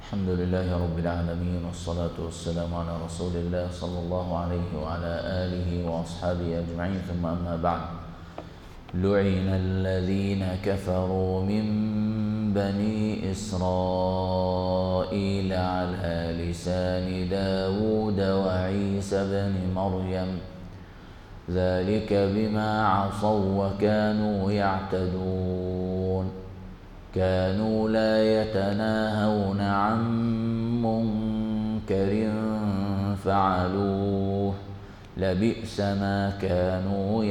الحمد لله رب العالمين، والصلاة والسلام على رسول الله صلى الله عليه وعلى آله وأصحابه أجمعين، ثم أما بعد. لعن الذين كفروا من بني إسرائيل على لسان داود وعيسى بن مريم ذلك بما عصوا وكانوا يعتدون. كانوا لا يتناهون عن منكر فعلوه لبئس ما كانوا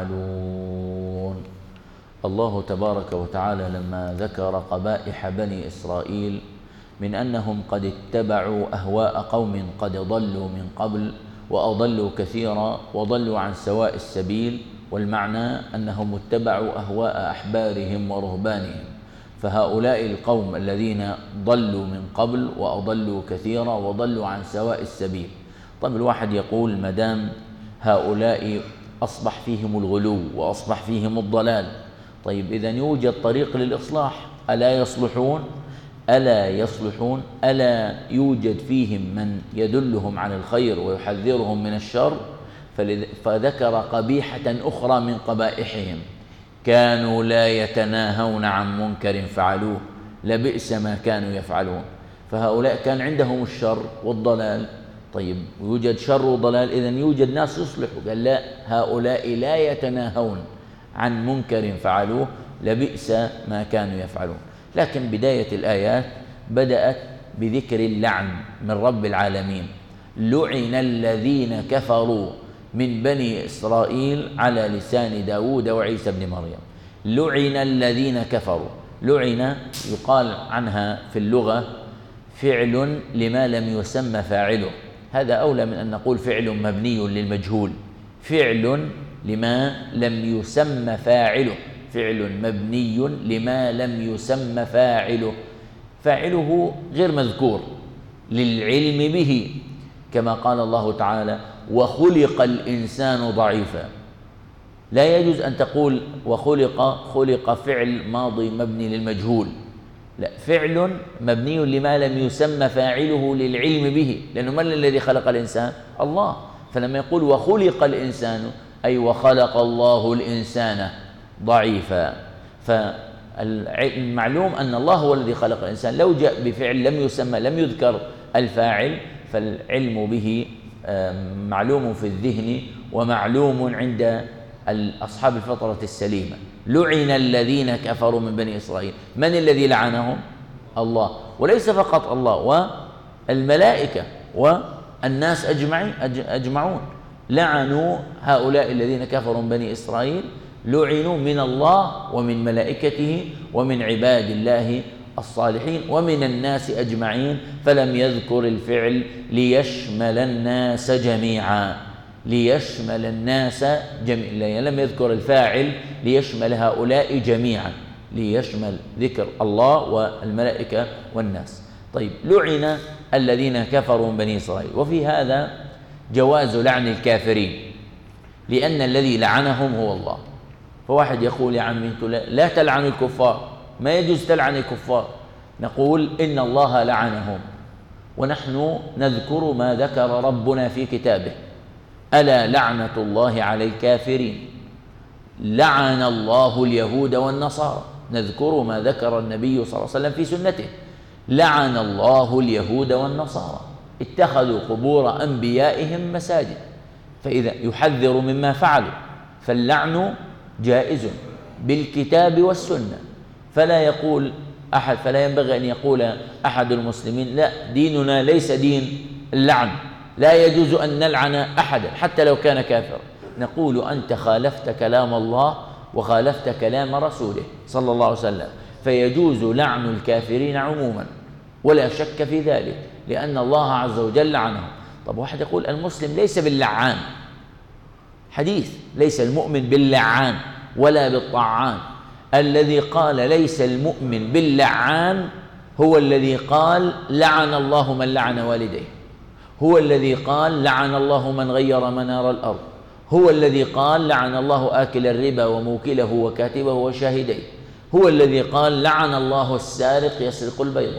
يفعلون. الله تبارك وتعالى لما ذكر قبائح بني إسرائيل من أنهم قد اتبعوا أهواء قوم قد ضلوا من قبل وأضلوا كثيرا وضلوا عن سواء السبيل، والمعنى أنهم اتبعوا أهواء أحبارهم ورهبانهم، فهؤلاء القوم الذين ضلوا من قبل وأضلوا كثيرا وضلوا عن سواء السبيل. طب الواحد يقول مدام هؤلاء أصبح فيهم الغلو وأصبح فيهم الضلال، طيب إذن يوجد طريق للإصلاح، ألا يصلحون؟ ألا يصلحون؟ ألا يوجد فيهم من يدلهم على الخير ويحذرهم من الشر؟ فذكر قبيحة أخرى من قبائحهم: كانوا لا يتناهون عن منكر فعلوه لبئس ما كانوا يفعلون. فهؤلاء كان عندهم الشر والضلال، طيب يوجد شر وضلال، إذن يوجد ناس يصلحوا. قال لا، هؤلاء لا يتناهون عن منكر فعلوه لبئس ما كانوا يفعلون. لكن بداية الآيات بدأت بذكر اللعن من رب العالمين: لعن الذين كفروا من بني إسرائيل على لسان داود وعيسى بن مريم. لعن الذين كفروا. لعن يقال عنها في اللغة فعل لما لم يسمى فاعله، هذا أولى من أن نقول فعل مبني للمجهول. فعل لما لم يسمى فاعله، فعل مبني لما لم يسمى فاعله، فاعله غير مذكور للعلم به، كما قال الله تعالى: وخلق الإنسان ضعيفا. لا يجوز أن تقول خلق فعل ماضي مبني للمجهول، لا، فعل مبني لما لم يسمى فاعله للعلم به، لأنه من الذي خلق الإنسان؟ الله. فلما يقول وخلق الإنسان أي وخلق الله الإنسان ضعيفا، فالمعلوم أن الله هو الذي خلق الإنسان. لو جاء بفعل لم يسمى لم يذكر الفاعل، فالعلم به معلوم في الذهن ومعلوم عند أصحاب الفطرة السليمة. لعن الذين كفروا من بني إسرائيل. من الذي لعنهم؟ الله، وليس فقط الله، والملائكة والناس أجمعون لعنوا هؤلاء الذين كفروا من بني إسرائيل، لعنوا من الله ومن ملائكته ومن عباد الله الصالحين ومن الناس أجمعين، فلم يذكر الفعل ليشمل الناس جميعا. ليشمل الناس جميعا، لم يذكر الفاعل ليشمل هؤلاء جميعا، ليشمل ذكر الله والملائكة والناس. طيب، لعن الذين كفروا من بني إسرائيل. وفي هذا جواز لعن الكافرين، لأن الذي لعنهم هو الله. فواحد يقول: يا عمي انتم لا تلعنوا الكفار، ما يجوز تلعن الكفار. نقول: إن الله لعنهم، ونحن نذكر ما ذكر ربنا في كتابه: ألا لعنة الله على الكافرين. لعن الله اليهود والنصارى، نذكر ما ذكر النبي صلى الله عليه وسلم في سنته: لعن الله اليهود والنصارى اتخذوا قبور أنبيائهم مساجد. فإذا يحذر مما فعلوا، فاللعن جائز بالكتاب والسنة. فلا ينبغي أن يقول أحد المسلمين: لا، ديننا ليس دين اللعن، لا يجوز أن نلعن أحدا حتى لو كان كافرا. نقول: أنت خالفت كلام الله وخالفت كلام رسوله صلى الله عليه وسلم، فيجوز لعن الكافرين عموما ولا شك في ذلك، لأن الله عز وجل لعنهم. طب واحد يقول: المسلم ليس باللعان. حديث: ليس المؤمن باللعان ولا بالطعان. الذي قال ليس المؤمن باللعان هو الذي قال لعن الله من لعن والديه، هو الذي قال لعن الله من غير منار الأرض، هو الذي قال لعن الله آكل الربا وموكله وكاتبه وشاهديه، هو الذي قال لعن الله السارق يسرق البيضة،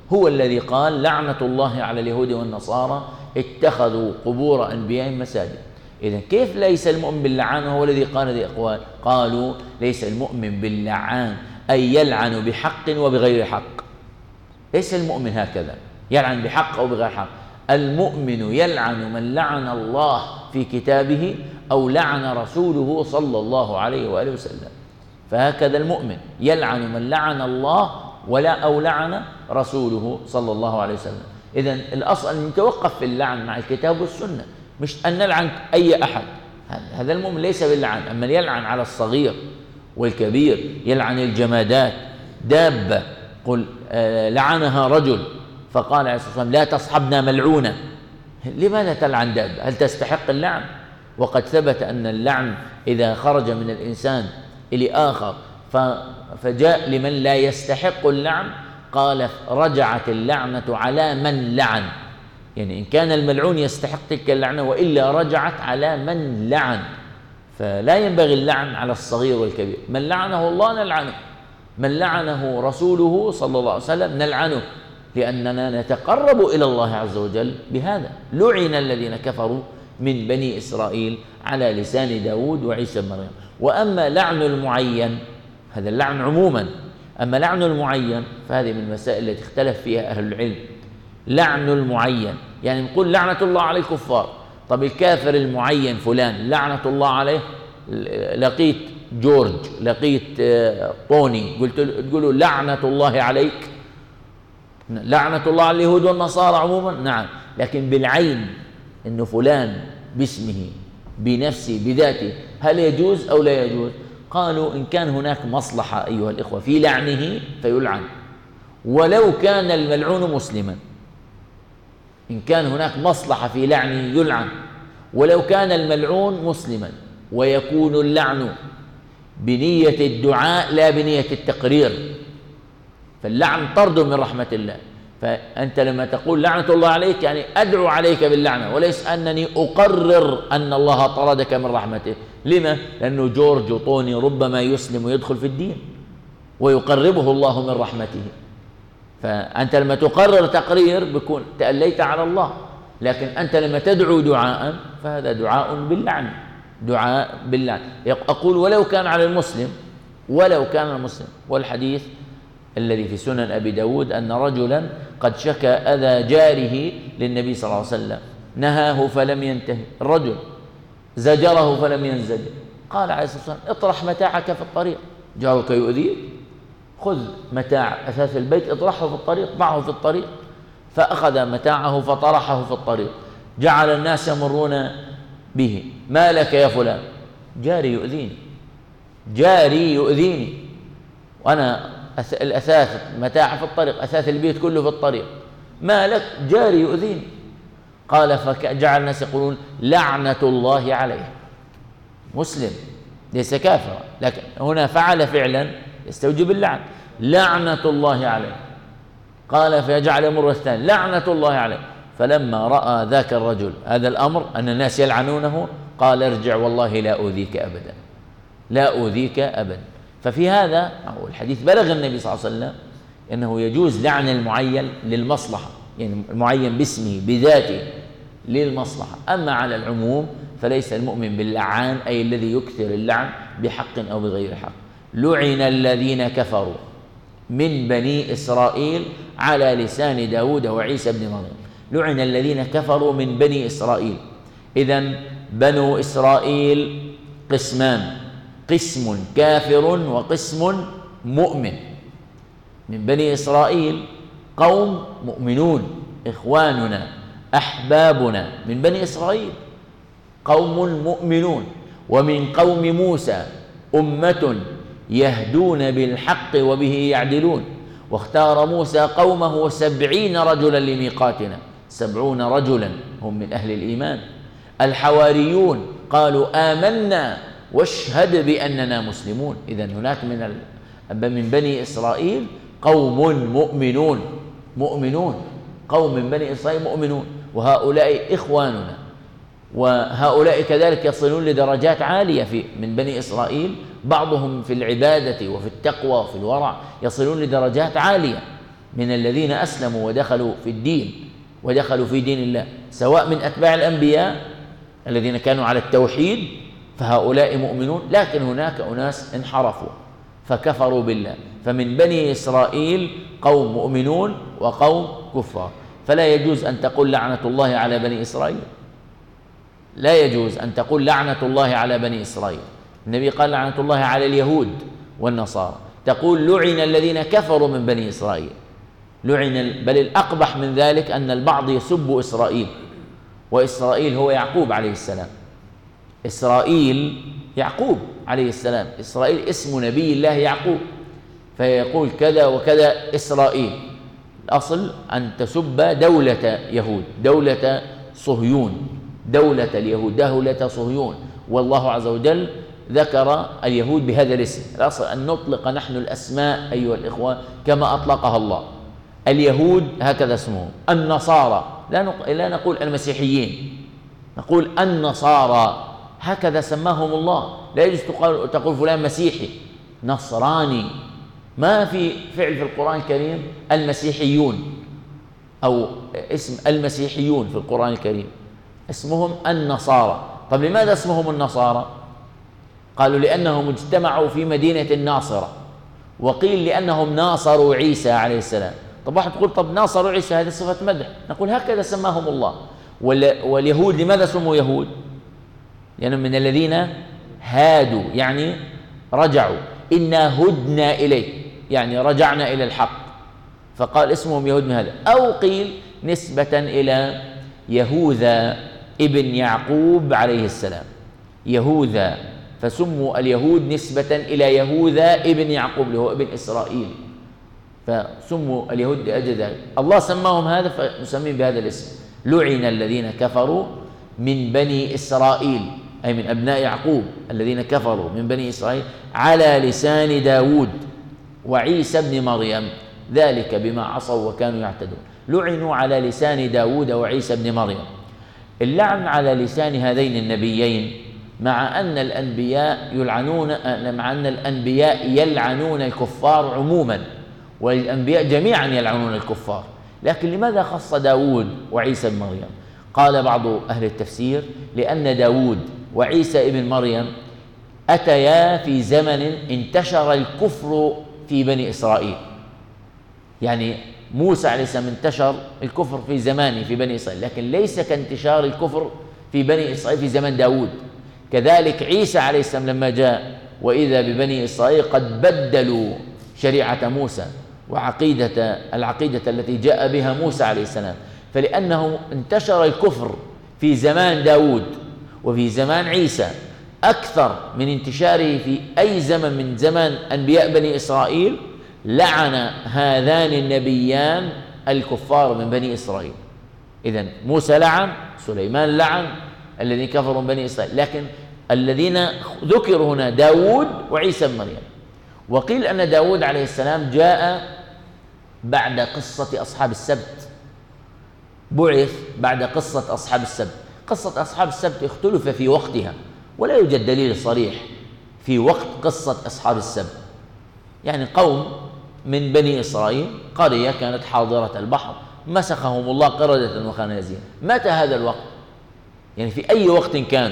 هو الذي قال لعنة الله على اليهود والنصارى اتخذوا قبور أنبيائهم مساجد. إذن كيف ليس المؤمن باللعان؟ هو الذي قال هذه الأقوال. قالوا ليس المؤمن باللعان أي يلعن بحق وبغير حق. ليس المؤمن هكذا يلعن بحق أو بغير حق. المؤمن يلعن من لعن الله في كتابه أو لعن رسوله صلى الله عليه وآله وسلم. فهكذا المؤمن يلعن من لعن الله أو لعن رسوله صلى الله عليه وسلم. إذن الأصل أن نتوقف في اللعن مع الكتاب والسنة، مش أن نلعن أي أحد. هذا المؤمن ليس باللعن. أما يلعن على الصغير والكبير، يلعن الجمادات، دابة قل لعنها رجل فقال عليه الصلاة والسلام لا تصحبنا ملعونة. لماذا تلعن دابة؟ هل تستحق اللعن؟ وقد ثبت أن اللعن إذا خرج من الإنسان إلى آخر فجاء لمن لا يستحق اللعن، قال رجعت اللعنة على من لعن. يعني إن كان الملعون يستحق تلك اللعنة وإلا رجعت على من لعن. فلا ينبغي اللعن على الصغير والكبير. من لعنه الله نلعنه، من لعنه رسوله صلى الله عليه وسلم نلعنه، لأننا نتقرب إلى الله عز وجل بهذا. لعن الذين كفروا من بني إسرائيل على لسان داود وعيسى بن مريم. وأما لعن المعين هذا اللعن عموما، أما لعن المعين فهذه من المسائل التي اختلف فيها أهل العلم. لعن المعين يعني نقول لعنة الله على الكفار. طب الكافر المعين فلان لعنة الله عليه، لقيت جورج، لقيت طوني، تقولوا لعنة الله عليك. لعنة الله على اليهود والنصارى عموما نعم، لكن بالعين إنه فلان باسمه بنفسه بذاته هل يجوز أو لا يجوز؟ قالوا إن كان هناك مصلحة أيها الإخوة في لعنه فيلعن، ولو كان الملعون مسلما. إن كان هناك مصلحة في لعنه يلعن ولو كان الملعون مسلما، ويكون اللعن بنية الدعاء لا بنية التقرير. فاللعن طرد من رحمة الله. فأنت لما تقول لعنة الله عليك يعني أدعو عليك باللعنة، وليس أنني أقرر أن الله طردك من رحمته. لما؟ لأنه جورج وطوني ربما يسلم ويدخل في الدين ويقربه الله من رحمته. فأنت لما تقرر تقرير بكون تأليت على الله، لكن أنت لما تدعو دعاء فهذا دعاء باللعن، دعاء باللعن. أقول ولو كان على المسلم، ولو كان المسلم. والحديث الذي في سنن أبي داود أن رجلا قد شكى أذى جاره للنبي صلى الله عليه وسلم، نهاه فلم ينتهي، الرجل زجره فلم ينزجر، قال عليه الصلاة والسلام اطرح متاعك في الطريق. جارك يؤذيك، خذ متاع أثاث البيت اطرحه في الطريق، ضعه في الطريق. فأخذ متاعه فطرحه في الطريق. جعل الناس يمرون به، ما لك يا فلان؟ جاري يؤذيني، جاري يؤذيني، وأنا الأثاث متاع في الطريق، أثاث البيت كله في الطريق، ما لك؟ جاري يؤذيني. قال فجعل الناس يقولون لعنة الله عليه. مسلم ليس كافرا، لكن هنا فعل فعلا يستوجب اللعن، لعنة الله عليه. قال فيجعل يمر الثاني لعنة الله عليه. فلما رأى ذاك الرجل هذا الأمر أن الناس يلعنونه قال ارجع والله لا أؤذيك أبدا، لا أؤذيك أبدا. ففي هذا أو الحديث بلغ النبي صلى الله عليه وسلم أنه يجوز لعن المعين للمصلحة، يعني المعين باسمه بذاته للمصلحة. أما على العموم فليس المؤمن باللعان أي الذي يكثر اللعن بحق أو بغير حق. لعن الذين كفروا من بني إسرائيل على لسان داود وعيسى بن مريم. لعن الذين كفروا من بني إسرائيل. إذن بنو إسرائيل قسمان، قسم كافر وقسم مؤمن. من بني إسرائيل قوم مؤمنون إخواننا أحبابنا من بني إسرائيل قوم مؤمنون. ومن قوم موسى أمة يهدون بالحق وبه يعدلون. واختار موسى قومه 70 رجلا لميقاتنا، 70 رجلا هم من أهل الإيمان. الحواريون قالوا آمنا واشهد بأننا مسلمون. إذن هناك من بني إسرائيل قوم مؤمنون، مؤمنون، قوم من بني إسرائيل مؤمنون، وهؤلاء إخواننا. وهؤلاء كذلك يصلون لدرجات عالية من بني إسرائيل، بعضهم في العبادة وفي التقوى وفي الورع يصلون لدرجات عالية. من الذين أسلموا ودخلوا في الدين ودخلوا في دين الله، سواء من أتباع الأنبياء الذين كانوا على التوحيد فهؤلاء مؤمنون، لكن هناك أناس انحرفوا فكفروا بالله، فمن بني إسرائيل قوم مؤمنون وقوم كفار. فلا يجوز أن تقول لعنة الله على بني إسرائيل، لا يجوز أن تقول لعنة الله على بني إسرائيل. النبي قال لعنة الله على اليهود والنصارى، تقول لعن الذين كفروا من بني إسرائيل، لعن. بل الأقبح من ذلك أن البعض يسب إسرائيل، وإسرائيل هو يعقوب عليه السلام، إسرائيل يعقوب عليه السلام، إسرائيل اسم نبي الله يعقوب، فيقول كذا وكذا إسرائيل. الأصل أن تسب دولة يهود، دولة صهيون، دولة اليهود، دولة صهيون، والله عز وجل ذكر اليهود بهذا الاسم. الأصل أن نطلق نحن الأسماء أيها الإخوة كما أطلقها الله. اليهود هكذا اسمهم، النصارى لا نقول المسيحيين، نقول النصارى، هكذا سماهم الله. لا يجوز تقول فلان مسيحي نصراني، ما في فعل في القرآن الكريم المسيحيون أو اسم المسيحيون في القرآن الكريم، اسمهم النصارى. طب لماذا اسمهم النصارى؟ قالوا لأنهم اجتمعوا في مدينة الناصرة، وقيل لأنهم ناصروا عيسى عليه السلام. طب واحد تقول طب ناصروا عيسى هذه صفة مدح، نقول هكذا سماهم الله. واليهود لماذا سموا يهود؟ لأنهم يعني من الذين هادوا، يعني رجعوا، إنا هدنا إليك، يعني رجعنا إلى الحق، فقال اسمهم يهود من هذا. أو قيل نسبة إلى يهوذا ابن يعقوب عليه السلام، يهوذا، فسموا اليهود نسبة إلى يهوذا ابن يعقوب اللي هو ابن إسرائيل، فسموا اليهود لأجل ذلك. الله سماهم هذا فنسميهم بهذا الاسم. لعن الذين كفروا من بني إسرائيل، أي من أبناء يعقوب الذين كفروا من بني إسرائيل، على لسان داود وعيسى بن مريم، ذلك بما عصوا وكانوا يعتدون. لعنوا على لسان داود وعيسى بن مريم. اللعن على لسان هذين النبيين، مع أن الأنبياء يلعنون الكفار عموما، والأنبياء جميعا يلعنون الكفار، لكن لماذا خص داود وعيسى بن مريم؟ قال بعض أهل التفسير لأن داود وعيسى ابن مريم أتيا في زمن انتشر الكفر في بني إسرائيل، يعني موسى عليه السلام انتشر الكفر في زمانه في بني إسرائيل، لكن ليس كانتشار الكفر في بني إسرائيل في زمن داود. كذلك عيسى عليه السلام لما جاء وإذا ببني إسرائيل قد بدلوا شريعة موسى العقيدة التي جاء بها موسى عليه السلام، فلأنه انتشر الكفر في زمان داود وفي زمان عيسى أكثر من انتشاره في أي زمن من زمان أنبياء بني إسرائيل، لعن هذان النبيان الكفار من بني إسرائيل. إذن موسى لعن، سليمان لعن الذين كفروا من بني إسرائيل، لكن الذين ذكروا هنا داود وعيسى بن مريم. وقيل أن داود عليه السلام جاء بعد قصة أصحاب السبت، بعث بعد قصة أصحاب السبت. قصة أصحاب السبت اختلف في وقتها، ولا يوجد دليل صريح في وقت قصة أصحاب السبت. يعني قوم من بني إسرائيل، قرية كانت حاضرة البحر، مسخهم الله قردة وخنازير. متى هذا الوقت؟ يعني في أي وقت كانوا؟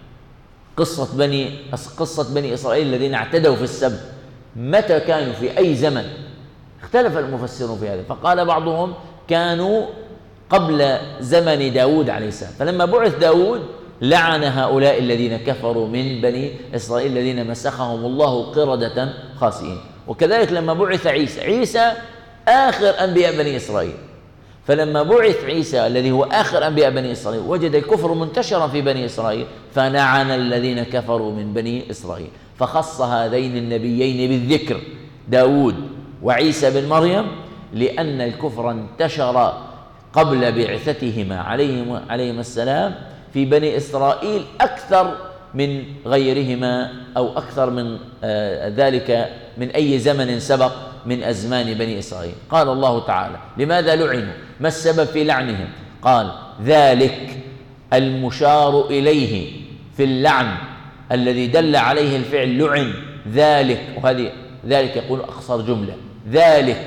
قصة بني إسرائيل الذين اعتدوا في السبت متى كانوا؟ في أي زمن؟ اختلف المفسرون في هذا، فقال بعضهم كانوا قبل زمن داود عليه السلام، فلما بعث داود لعن هؤلاء الذين كفروا من بني إسرائيل الذين مسخهم الله قردة خاسئين. وكذلك لما بعث عيسى آخر أنبياء بني إسرائيل، فلما بعث عيسى الذي هو آخر أنبياء بني إسرائيل وجد الكفر منتشرا في بني إسرائيل فلعن الذين كفروا من بني إسرائيل، فخص هذين النبيين بالذكر داود وعيسى بن مريم لأن الكفر انتشر قبل بعثتهما عليهما السلام في بني إسرائيل أكثر من غيرهما أو أكثر من ذلك من أي زمن سبق من أزمان بني إسرائيل. قال الله تعالى لماذا لعنوا؟ ما السبب في لعنهم؟ قال ذلك المشار إليه في اللعن الذي دل عليه الفعل لعن، ذلك، وهذه ذلك يقول أقصر جملة، ذلك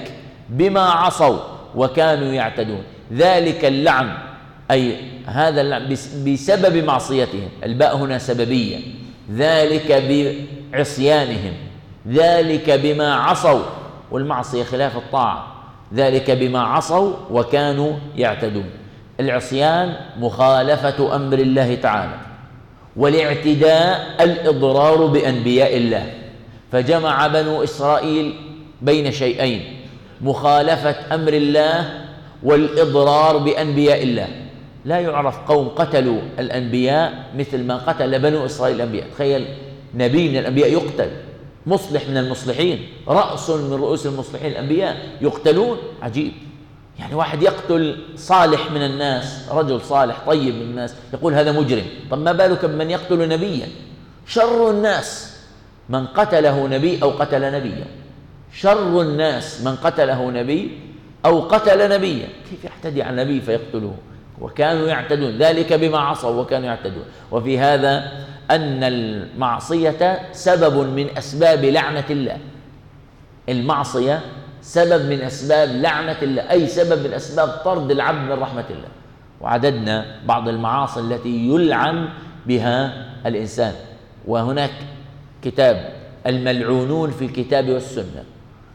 بما عصوا وكانوا يعتدون. ذلك اللعن أي هذا اللعن بسبب معصيتهم، الباء هنا سببية، ذلك بعصيانهم، ذلك بما عصوا، والمعصية خلاف الطاعة، ذلك بما عصوا وكانوا يعتدون. العصيان مخالفة أمر الله تعالى، والاعتداء الإضرار بأنبياء الله، فجمع بنو إسرائيل بين شيئين: مخالفة أمر الله والإضرار بأنبياء الله. لا يعرف قوم قتلوا الأنبياء مثل ما قتل بنو إسرائيل الأنبياء. تخيل نبي من الأنبياء يقتل، مصلح من المصلحين، رأس من رؤوس المصلحين الأنبياء يقتلون، عجيب. يعني واحد يقتل صالح من الناس، رجل صالح طيب من الناس، يقول هذا مجرم. طب ما بالك بمن يقتل نبيا؟ شر الناس من قتله نبي أو قتل نبيا، شر الناس من قتله نبي أو قتل نبيا. كيف يعتدي على النبي فيقتله؟ وكانوا يعتدون، ذلك بما عصوا وكانوا يعتدون. وفي هذا أن المعصية سبب من أسباب لعنة الله. المعصية سبب من أسباب لعنة الله، أي سبب من أسباب طرد العبد من رحمة الله. وعددنا بعض المعاصي التي يلعن بها الإنسان، وهناك كتاب الملعونون في الكتاب والسنة،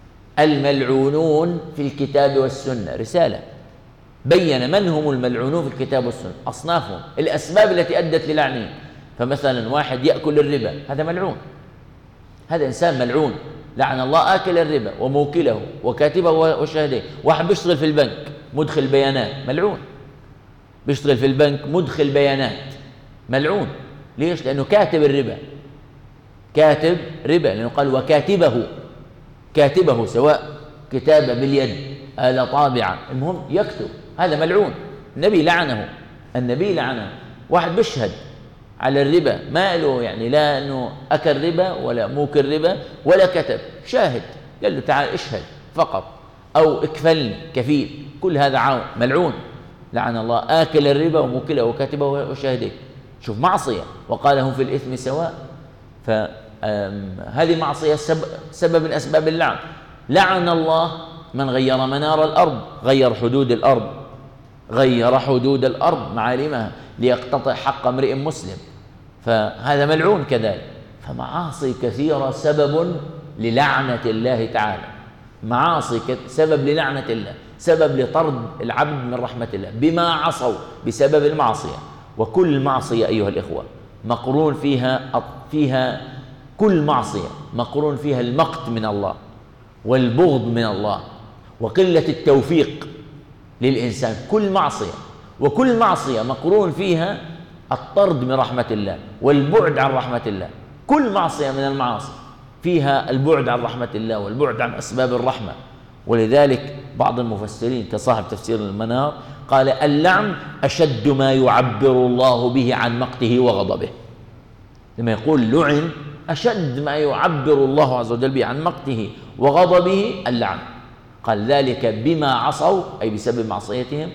الملعونون في الكتاب والسنة، رسالة بين من هم الملعونون في الكتاب والسنة، أصنافهم، الأسباب التي أدت للعنهم. فمثلا واحد يأكل الربا، هذا ملعون، هذا إنسان ملعون، لعن الله آكل الربا وموكله وكاتبه وشاهديه. واحد بيشتغل في البنك مدخل بيانات، ملعون، بيشتغل في البنك مدخل بيانات، ملعون. ليش؟ لأنه كاتب الربا، كاتب ربا، لأنه قال وكاتبه، كاتبه سواء كتابة باليد آلة طابعة، المهم يكتب، هذا ملعون. النبي لعنه، النبي لعنه. واحد بيشهد على الربا، ما له يعني لا أنه أكل ربا ولا موكل ربا ولا كتب، شاهد، قال له تعال اشهد فقط، أو اكفلني كفيل، كل هذا عون، ملعون، لعن الله آكل الربا وموكله وكاتبه وشاهديه. شوف معصية، وقال هم في الإثم سواء. فهذه معصية سبب من أسباب اللعن. لعن الله من غير منار الأرض، غير حدود الأرض، غير حدود الأرض معالمها ليقتطع حق امرئ مسلم، فهذا ملعون كذلك. فمعاصي كثيرة سبب للعنة الله تعالى، معاصي سبب للعنة الله، سبب لطرد العبد من رحمة الله، بما عصوا، بسبب المعصية. وكل معصية أيها الإخوة مقرون فيها كل معصية مقرون فيها المقت من الله والبغض من الله وقلة التوفيق للإنسان، كل معصية. وكل معصية مقرون فيها الطرد من رحمة الله والبعد عن رحمة الله. كل معصية من المعاصي فيها البعد عن رحمة الله والبعد عن أسباب الرحمة. ولذلك بعض المفسرين كصاحب تفسير المنار قال اللعن أشد ما يعبر الله به عن مقته وغضبه. لما يقول لعن، أشد ما يعبر الله عز وجل به عن مقته وغضبه اللعن. قال ذلك بما عصوا، أي بسبب معصيتهم،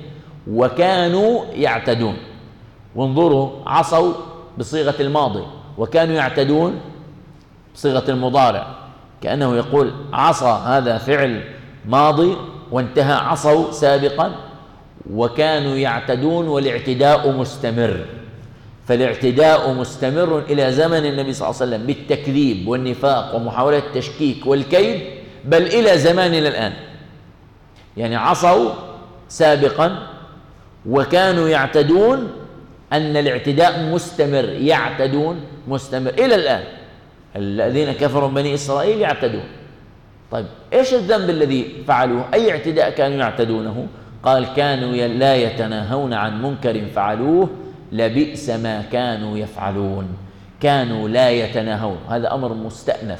وكانوا يعتدون. وانظروا، عصوا بصيغة الماضي وكانوا يعتدون بصيغة المضارع، كأنه يقول عصى هذا فعل ماضي وانتهى عصوا سابقا، وكانوا يعتدون، والاعتداء مستمر. فالاعتداء مستمر إلى زمن النبي صلى الله عليه وسلم بالتكذيب والنفاق ومحاولة التشكيك والكيد، بل إلى زماننا الآن. يعني عصوا سابقا وكانوا يعتدون، أن الاعتداء مستمر، يعتدون مستمر إلى الآن. الذين كفروا من بني إسرائيل يعتدون. طيب إيش الذنب الذي فعلوه؟ أي اعتداء كانوا يعتدونه؟ قال كانوا لا يتناهون عن منكر فعلوه لبئس ما كانوا يفعلون. كانوا لا يتناهون، هذا أمر مستأنف،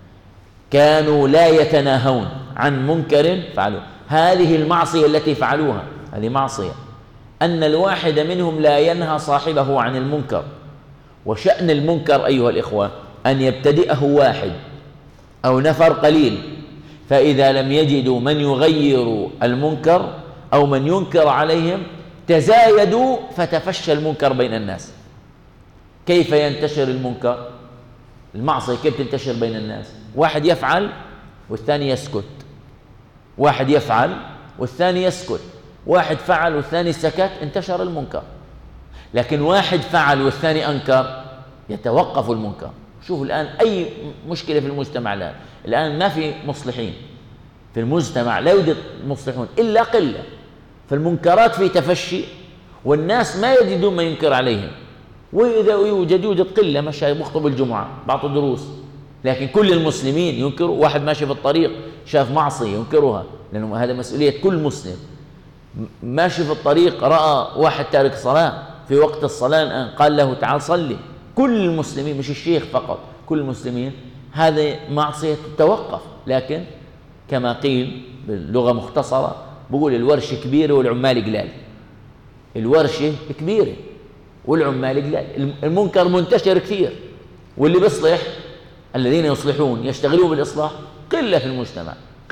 كانوا لا يتناهون عن منكر فعلوه. هذه المعصية التي فعلوها، هذه معصية أن الواحد منهم لا ينهى صاحبه عن المنكر. وشأن المنكر أيها الإخوة أن يبتدئه واحد أو نفر قليل، فإذا لم يجدوا من يغير المنكر أو من ينكر عليهم تزايدوا فتفشى المنكر بين الناس. كيف ينتشر المنكر؟ المعصية كيف تنتشر بين الناس؟ واحد يفعل والثاني يسكت، واحد يفعل والثاني يسكت، واحد فعل والثاني سكت، انتشر المنكر. لكن واحد فعل والثاني أنكر، يتوقف المنكر. شوفوا الآن أي مشكلة في المجتمع الآن ما في مصلحين في المجتمع، لا يوجد مصلحون إلا قلة، فالمنكرات في تفشي والناس ما يجدون ما ينكر عليهم، وإذا يوجد قلة مشايخ بخطب الجمعة بعض دروس، لكن كل المسلمين ينكروا. واحد ماشي في الطريق شاف معصية ينكرها، لأنه هذا مسؤولية كل مسلم. ماشي في الطريق رأى واحد تارك صلاة في وقت الصلاة الآن، قال له تعال صلي، كل المسلمين مش الشيخ فقط، كل المسلمين، هذا معصية تتوقف. لكن كما قيل باللغة مختصرة، بقول الورشة كبيرة والعمال قلال. الورشة كبيرة والعمال قلال، المنكر منتشر كثير، واللي بيصلح الذين يصلحون يشتغلون بالإصلاح قلة في المجتمع،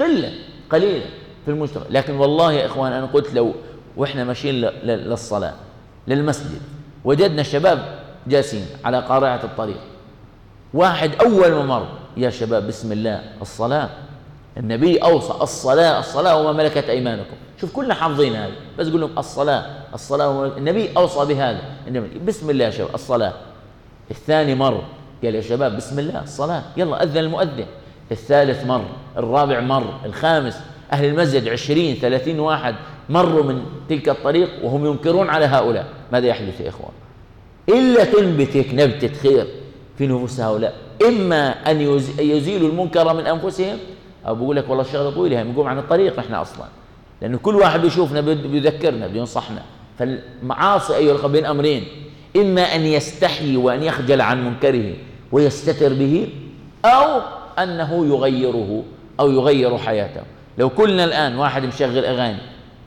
قليلة في المجتمع. لكن والله يا إخوان أنا قلت لو وإحنا ماشيين للصلاة للمسجد وجدنا شباب جالسين على قارعة الطريق، واحد أول ما مر يا شباب بسم الله الصلاة، النبي أوصى الصلاة وما ملكت أيمانكم. شوف كلنا حافظين هذا، بس قول لهم الصلاة النبي أوصى بهذا، بسم الله يا شباب الصلاة. الثاني مر قال يا شباب بسم الله الصلاة، يلا أذن المؤذن. الثالث مر، الرابع مر، الخامس. أهل المسجد 20-30 واحد مروا من تلك الطريق وهم ينكرون على هؤلاء. ماذا يحدث يا إخوان؟ إلا تنبت هيك نبتة خير في نفوس هؤلاء، إما أن يزيلوا المنكر من أنفسهم، أو بقول لك والله الشغلة طويلة بنقوم عن الطريق نحن أصلا، لأنه كل واحد بيشوفنا بيذكرنا بينصحنا. فالمعاصي أيها الأخوة بين أمرين، إما أن يستحي وأن يخجل عن منكره ويستتر به، أو أنه يغيره أو يغير حياته. لو كلنا الآن واحد مشغل أغاني،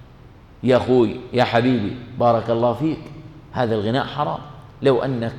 يا أخوي يا حبيبي بارك الله فيك، هذا الغناء حرام. لو أنك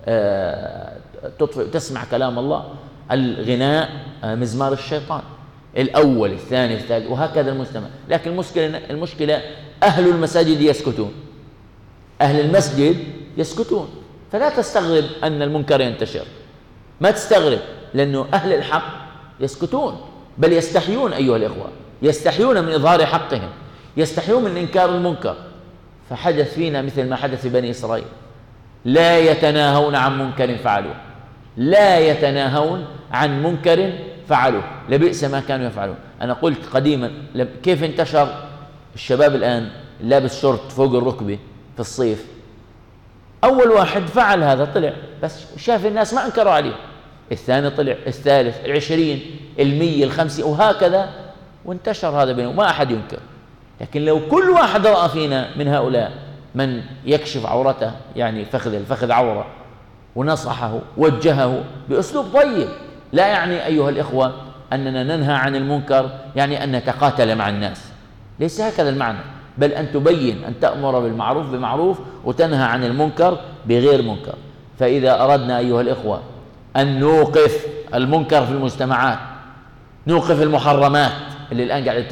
تسمع كلام الله، الغناء مزمار الشيطان، الأول الثاني الثالث وهكذا المجتمع. لكن المشكلة أهل المساجد يسكتون، أهل المسجد يسكتون. فلا تستغرب أن المنكر ينتشر، ما تستغرب، لأنه أهل الحق يسكتون، بل يستحيون أيها الإخوة، يستحيون من إظهار حقهم، يستحيون من إنكار المنكر. فحدث فينا مثل ما حدث في بني إسرائيل، لا يتناهون عن منكر فعلوه، لا يتناهون عن منكر فعلوه، لبئس ما كانوا يفعلون. أنا قلت قديما كيف انتشر الشباب الآن لابس شورت فوق الركبة في الصيف. أول واحد فعل هذا طلع، بس شاف الناس ما أنكروا عليه، الثاني طلع، الثالث، 20، 100، 50، وهكذا، وانتشر هذا بينهم ما أحد ينكر. لكن لو كل واحد رأى فينا من هؤلاء من يكشف عورته، يعني الفخذ عورة، ونصحه وجهه بأسلوب طيب، لا يعني أيها الإخوة أننا ننهى عن المنكر يعني أن نتقاتل مع الناس، ليس هكذا المعنى، بل أن تبين، أن تأمر بالمعروف بمعروف وتنهى عن المنكر بغير منكر. فإذا أردنا أيها الإخوة أن نوقف المنكر في المجتمعات، نوقف المحرمات اللي الآن قاعدة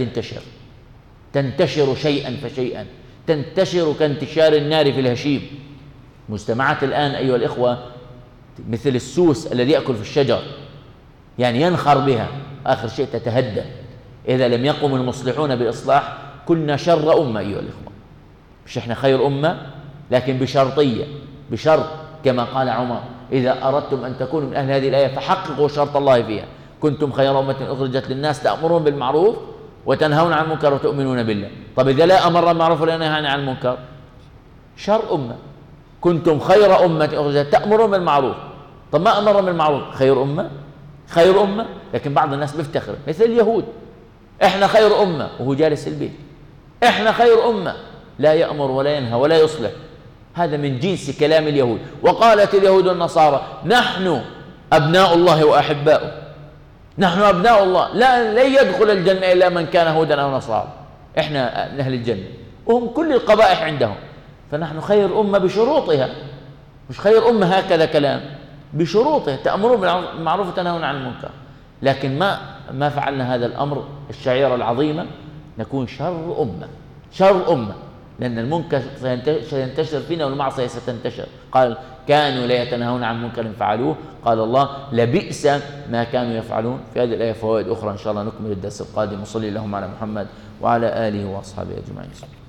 تنتشر شيئا فشيئا، تنتشر كانتشار النار في الهشيم. مجتمعات الآن أيها الإخوة مثل السوس الذي يأكل في الشجر، يعني ينخر بها، آخر شيء تتهدى. إذا لم يقم المصلحون بإصلاح كنا شر أمة أيها الإخوة. مش إحنا خير أمة، لكن بشرطية، بشرط كما قال عمر: إذا أردتم أن تكونوا من أهل هذه الآية فحققوا شرط الله فيها، كنتم خير أمة أخرجت للناس تأمرون بالمعروف وتنهون عن المنكر وتؤمنون بالله. طب إذا لا أمر بالمعروف ولا نهى عن المنكر، شر أمة. كنتم خير أمة أخرجت تأمرون بالمعروف، طب ما أمر بالمعروف، خير أمة، خير أمة. لكن بعض الناس بيفتخر مثل اليهود، إحنا خير أمة وهو جالس البيت، إحنا خير أمة لا يأمر ولا ينهى ولا يصلح. هذا من جنس كلام اليهود. وقالت اليهود والنصارى: نحن أبناء الله وأحباؤه، نحن أبناء الله، لا يدخل الجنة إلا من كان هودا أو نصارى، إحنا أهل الجنة، وهم كل القبائح عندهم. فنحن خير أمة بشروطها، مش خير أمة هكذا كلام، بشروطها، تأمرون بالمعروف وتنهون عن المنكر. لكن ما فعلنا هذا الأمر الشعيرة العظيمة، نكون شر أمة، شر أمة. لأن المنكر سينتشر فينا والمعصية ستنتشر. قال كانوا لا يتناهون عن منكر فعلوه، قال الله لبئس ما كانوا يفعلون. في هذه الآية فوائد أخرى إن شاء الله نكمل الدرس القادم. وصلي اللهم على محمد وعلى آله وأصحابه أجمعين.